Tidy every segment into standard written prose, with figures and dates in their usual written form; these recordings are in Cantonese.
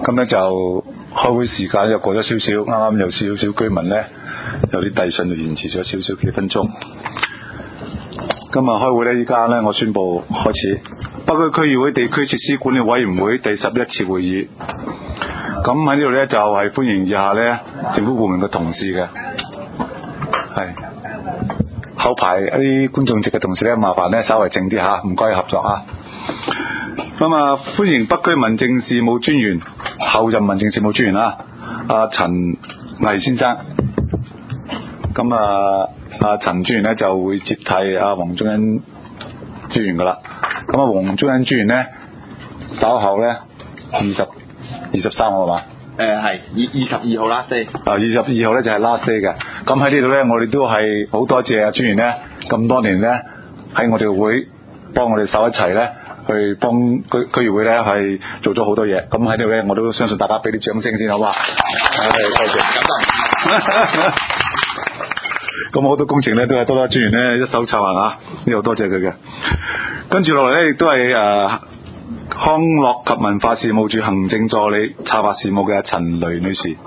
咁咧就開會時間又過咗少少，啱啱有少少居民咧有啲遞信就延遲咗少少幾分鐘。今日開會咧，依家咧我宣布開始北區區議會地區設施管理委員會第11次會議。咁喺呢度咧就係歡迎以下咧政府部門嘅同事嘅，係後排一啲觀眾席嘅同事咧，麻煩咧稍為靜啲嚇，唔該合作啊。咁啊，歡迎北區民政事務專員、後任民政事務專員啦，阿陳毅先生。咁啊，阿陳專員咧就會接替阿黃宗恩專員噶啦。咁啊，黃宗恩專員咧稍後咧23號係嘛？ 係22號 last day。 22號咧就係 last day 嘅。咁喺呢度咧，我哋都係好多謝阿專員咧咁多年咧喺我哋會幫我哋手一齊咧去幫區議會咧係做咗好多嘢。咁喺呢度咧，我都相信大家俾啲掌聲先好嘛？多謝。咁好多工程咧都係多多專員咧一手策劃啊，呢度多謝佢嘅。跟住落嚟咧，亦都係康樂及文化事務署行政助理策劃事務嘅陳雷女士，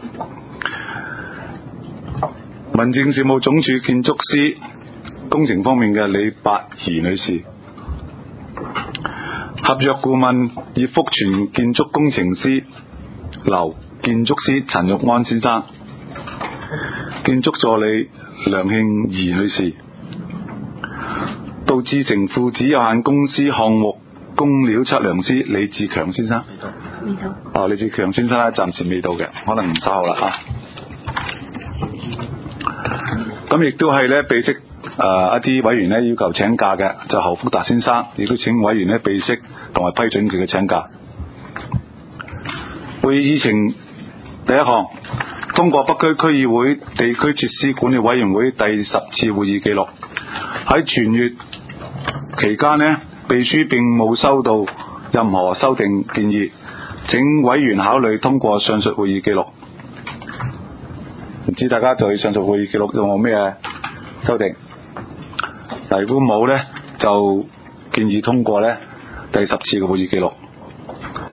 民政事務總署建築師工程方面嘅李百儀女士，合約顧問葉福全建築工程師劉建築師陳玉安先生，建築助理梁慶儀女士，杜志成父子有限公司項目工料測量師李志強先生， 未到。 李志強先生咧暫時未到嘅，可能唔稍後啦啊。咁亦都係咧備悉一啲委員咧要求請假嘅，就侯福達先生，亦都請委員咧備悉同埋批准佢嘅請假。會議議程第一項，通過北區區議會地區設施管理委員會第10次會議記錄。喺全月期間呢，秘書並冇收到任何修訂建議，請委員考慮通過上述會議記錄。唔知大家對上述會議記錄有冇咩修訂？如果冇呢，就建議通過呢第10次嘅會議記錄。